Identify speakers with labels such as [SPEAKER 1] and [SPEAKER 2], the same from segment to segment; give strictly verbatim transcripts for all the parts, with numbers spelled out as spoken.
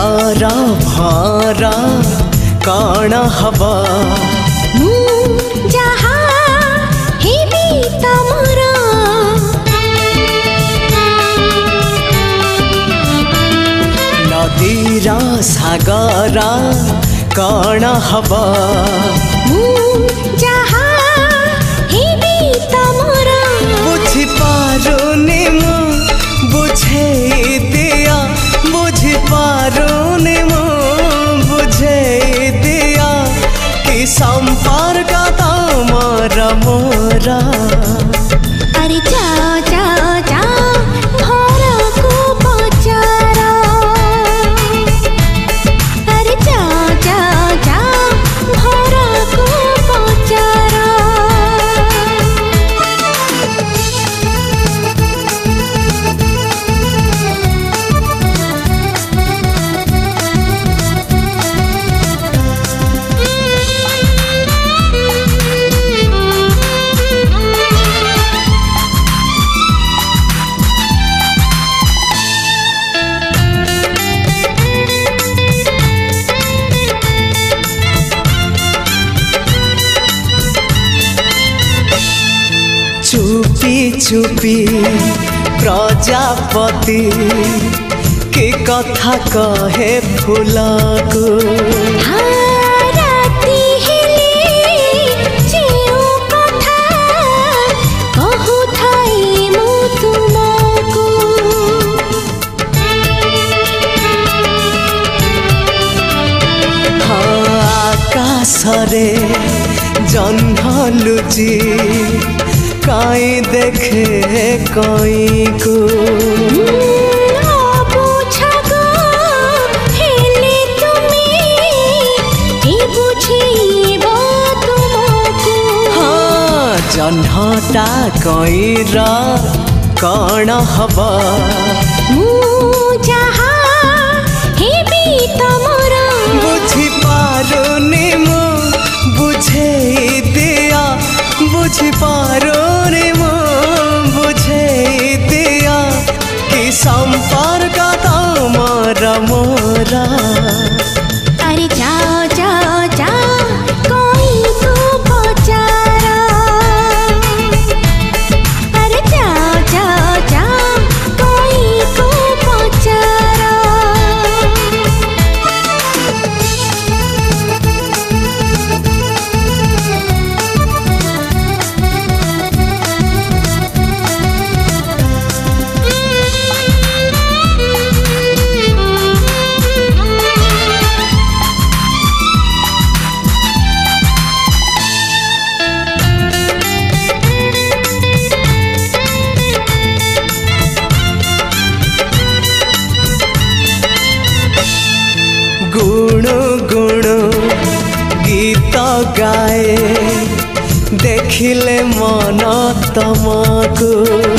[SPEAKER 1] डर भर कण हबा
[SPEAKER 2] जहा हेबी तमरा
[SPEAKER 1] नदीर सागर कण हबा
[SPEAKER 2] जहा हेबी तमरा
[SPEAKER 1] बुझी पारुनी मु बुझे दिया बुझी पारुनी मु बुझे दिया कि संपर्क तमर मोरा।
[SPEAKER 2] अरे जाओ जाओ जाओ घर को पचारा अरे जाओ जाओ जाओ घर को पचारा
[SPEAKER 1] चुपी चुपी प्रजापति के कथा कहे फूल को
[SPEAKER 2] राती हेले जेउ कथा कहु थाई मु तुमको
[SPEAKER 1] हाँ आकाशरे जह्न लुची काई देखे कई को
[SPEAKER 2] हेले तुम्हें बुझेबो तुमको
[SPEAKER 1] हाँ जह्नटा कईर कण हबा
[SPEAKER 2] जहा हेबी तमरा
[SPEAKER 1] बुझी पारुनी मु बुझे दिया बुझी पारुनी मु बुझे दिया कि संपर्क तमर मोरा।
[SPEAKER 2] अरे जाओ जाओ जाओ कोई को पचारा अरे जाओ जाओ जाओ कोई को पचारा
[SPEAKER 1] गुण गुण गीत गाए देखिले मन तमको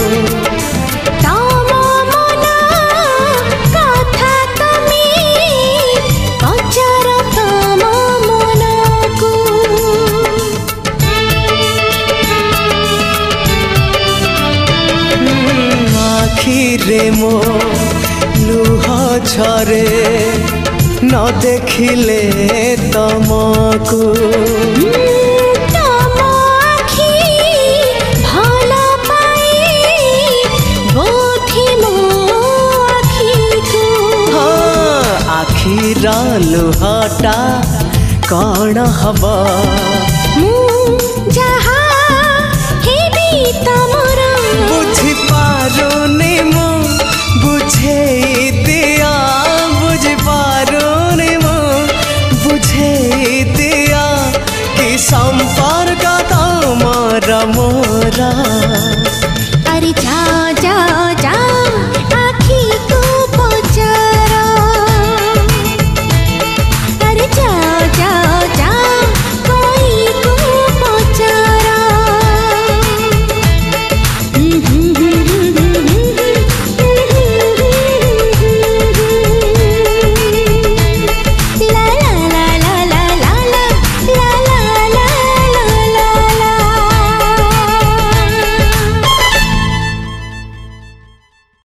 [SPEAKER 2] तम मन कथा तमे पचार तम मनको
[SPEAKER 1] आखिरे मो लुह झरे न देखिले तमको
[SPEAKER 2] तम आखि भल पाए बोधि मो आखिको
[SPEAKER 1] हाँ आखिर लुहटा कण हबा
[SPEAKER 2] जहा हेबी तमरा
[SPEAKER 1] बुझी पारुनी मु बुझे दिया बुझी पारुनी मु बुझे दिया कि संपर्क तमर मोरा।